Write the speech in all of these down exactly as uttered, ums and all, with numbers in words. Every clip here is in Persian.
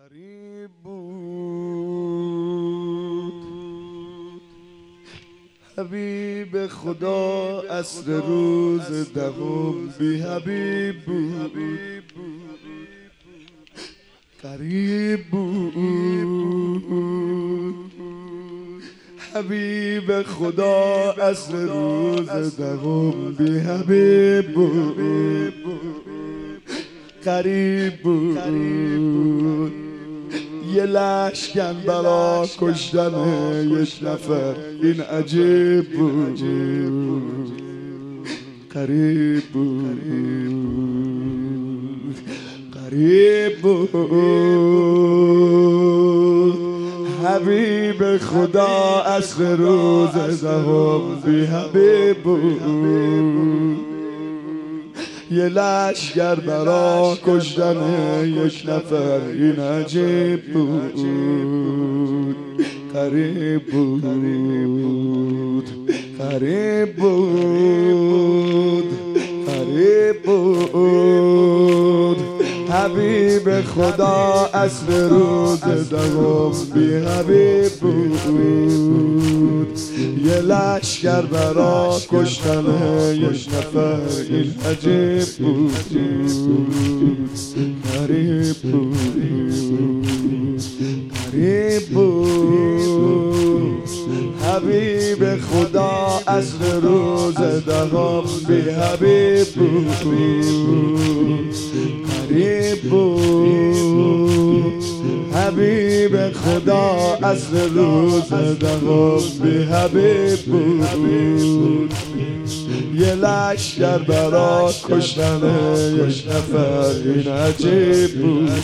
قریب بود حبیب خدا، عصر روز دهم بی حبیب بود. قریب بود حبیب خدا، عصر روز دهم بی حبیب بود. قریب بود یه لشکر برا کشتن یک نفر، این عجیب بود. قریب بود قریب بود حبیب خدا، عصر روز دهم بی حبیب بود. یه لشکر برا کشتن یک نفر، این عجیب بود. قریب بود قریب بود قریب بود حبیب خدا، عصر روز دهم بی حبیب بود. یه لشکر برا کشتن یک نفر، این عجیب بود. قریب بود قریب بود حبیب خدا، عصر روز دهم بی حبیب بود. قریب بود حبیب خدا، عصر روز دهم بی حبیب بود. یه لشکر برا کشتن یک نفر، این عجیب بود.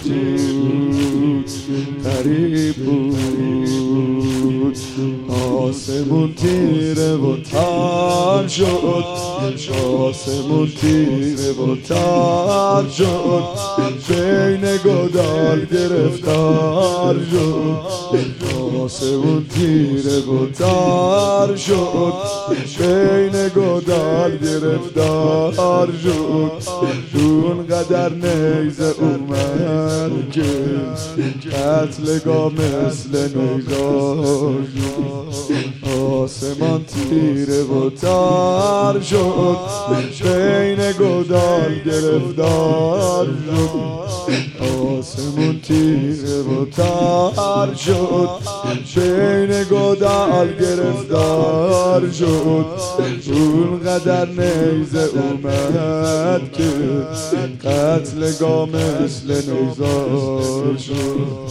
قریب بود آسمون تیره و تار شد، آسمون تیره و تار شد، بین گودال گرفتار شد. آسمون تیره و تار شد، بین گودال گرفتار شد. اون قدر نیزه اومد که قتلگاه مثل نیزار شد. آسمان تیره و تار شد، بین گودال گرفتار شد. آسمون تیره و تار شد، بین گودال گرفتار شد. اون قدر نیزه اومد که قتلگاه مثل نیزار شد.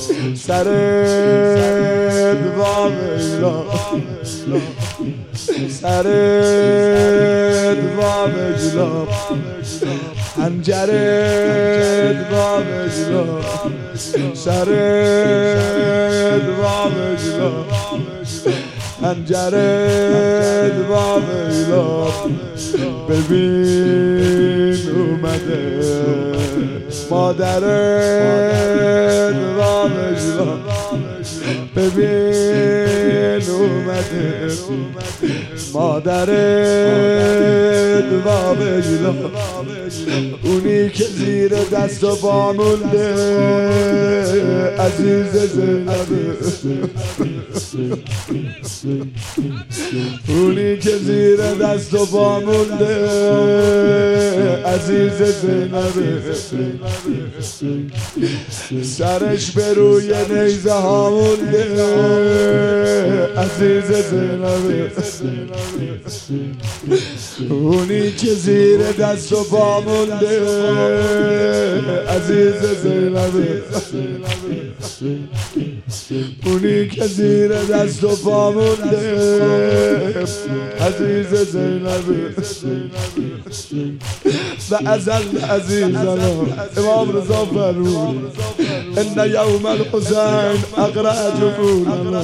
سرت و میلا سرت و مجلا، حنجرت و مجلا، سرت و مجلا، حنجرت و میلا. ببین اومده مادرت و مجلا، ببین اومده مادرت و مجلا. اونی که زیر دست و پا مونده عزیز زینبه، اونی که زیر دست و پا مونده عزیز زینبه. سرش به روی نیزه ها مونده عزیز زینبه. اونی که زیر دست و پا مونده عزیز زینبه. اونی که زیر دست و پا مونده عزیز زینبه. و ازل عزیزنا امام رضا فرمود ان یوم الحسین اقرع جفوننا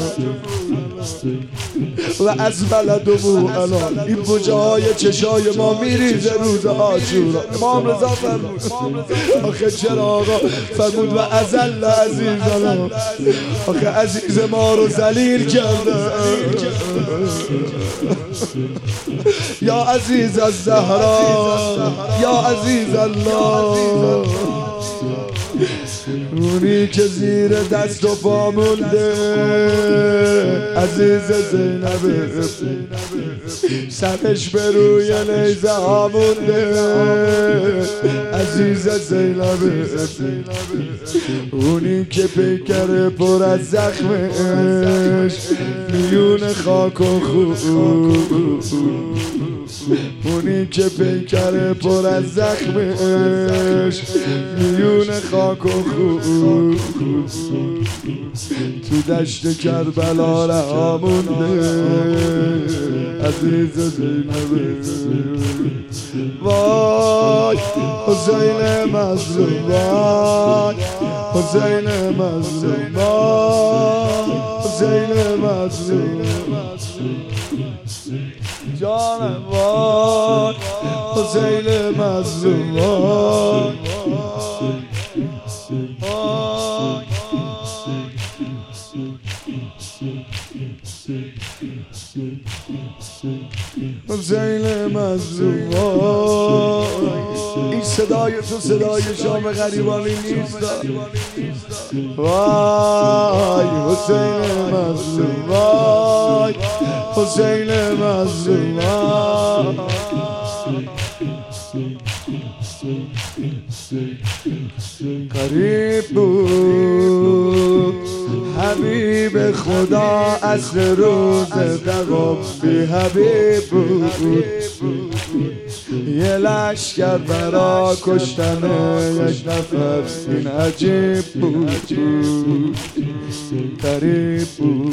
و ازبل دموعنا. این بجه های چشای ما میریزه روز عاشورا. امام رضا فرمود آخه چرا آقا فرمود و ازل عزیزنا، آخه عزیز ما رو ذلیل کرده. یا عزیز الزهرا یا عزیز الله اونی که زیر دست و پا مونده عزیز زینبه، سرش به روی نیزه ها مونده عزیز زینبه، اونی که پیکر پر از زخمش میون خاک و خون، اونی که پیکر پر از زخمش میون خاک و خون، تو دشت کربلا رها مونده عزیز زینبه. وای حسین مظلوم، وای حسین مظلوم، وای حسین مظلوم جانم، وای حسین مظلوم، وای وای حسین مظلوم. این صدای تو صدای شام غریبانی نیست. وای حسین مظلوم، وای حسین مظلوم. قریب بود حبیب خدا اصل روز دقم بی حبیب بود، یه لشکر برا کشتن یک نفر این عجیب بود. قریب بود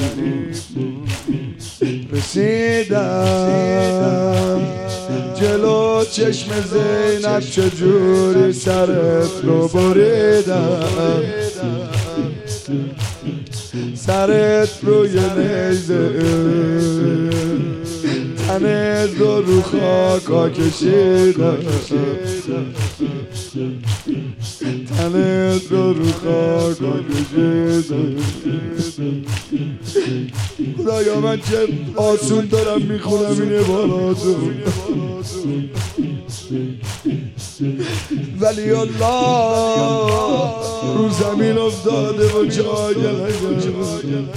رسیدم جلو چشم زینب چجوری سرت رو بریدم، سرت روی نیزه تنت رو رو خاکا کشیدم، تنت رو رو خاکا کشیدم. خدایا من چه آسون دارم میخونم این عباراتو، ولی الله رو زمین افتاده و جای نگرد.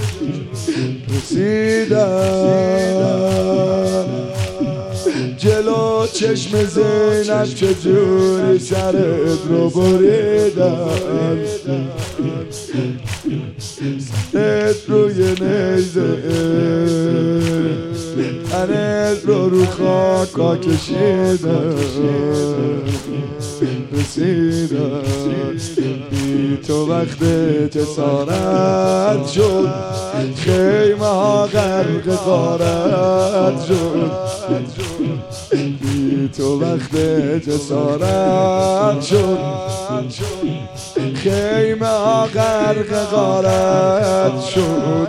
رسیدم جلو چشم زینب چجوری سرت رو بریدم، سرت روی نیزه تنت رو رو خاکا کشیدم. رسیدم بی تو وقت جسارت شد، خیمه ها غرق غارت شد، بی تو وقت جسارت شد، خیمه ها غرق غارت شد،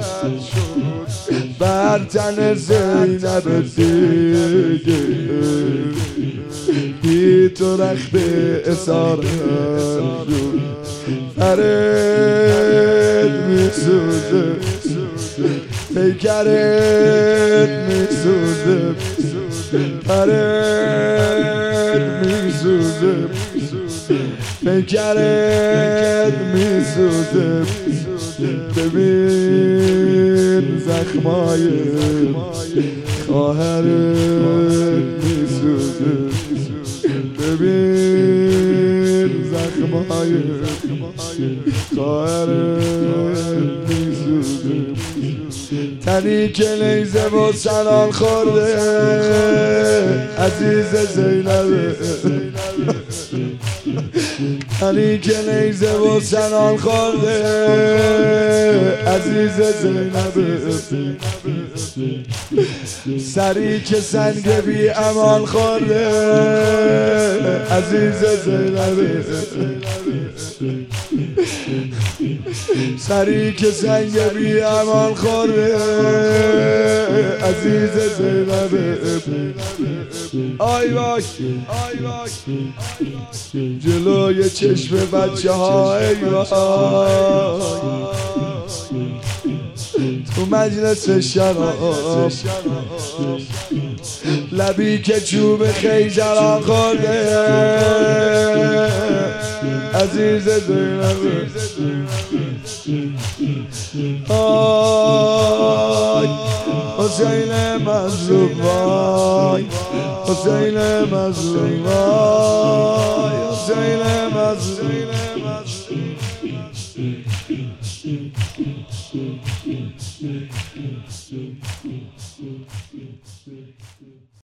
بر تن زینب دیگه بی تو رخت اسارت شد، فرد میسوزه پیکرت میسوزه، فرد میسوزه پیکرت میسوزه، ببین زخمای خواهرت میسوزه، ببین زخمای خواهرت میسوزه، تنی که نیزه و سنان خورده عزیز زینبه، تنی که نیزه و سنان خورده عزیز زینبه، سری که سنگ بی امان خورده عزیز زینبه، سری که سنگ بی امان خورده عزیز زینبه. آی وای جلوی چشم بچه ها ای وای، تو مجلس شراب لبی که چوب خیزران خورده عزیز زینب آی حسین مظلوم وای حسین مظلوم وای حسین مظلوم